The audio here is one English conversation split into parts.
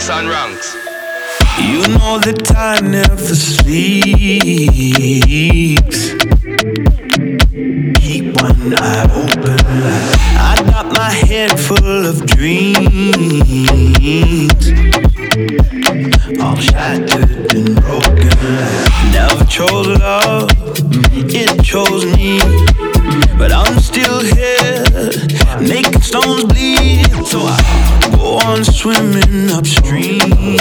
Ranks and ranks. You know that time never sleeps. Keep one eye open. I got my head full of dreams, all shattered and broken. Never chose love, it chose me. But I'm still here, making stones bleed. So I go on swimming upstream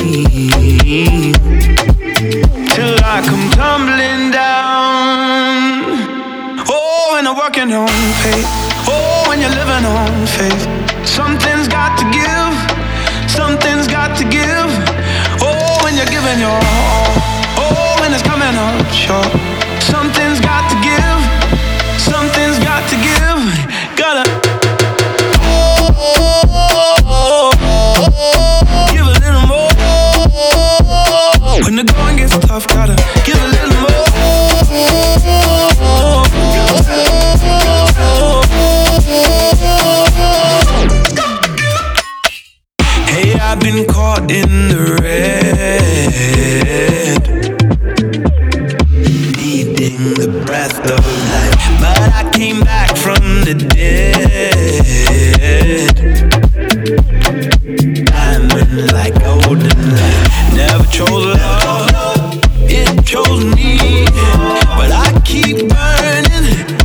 till I come tumbling down. Oh, when I'm working on faith. Oh, when you're living on faith. Something's got to give. Something's got to give. Oh, when you're giving your all. Oh, when it's coming up short. Something's got to give. Something's got to give. Gotta give a little more. When the going gets tough, gotta give a little more. Hey, I've been caught in the red, needing the breath of life, but I came back from the dead, diamond like golden light. Never chose love, it chose me, but I keep burning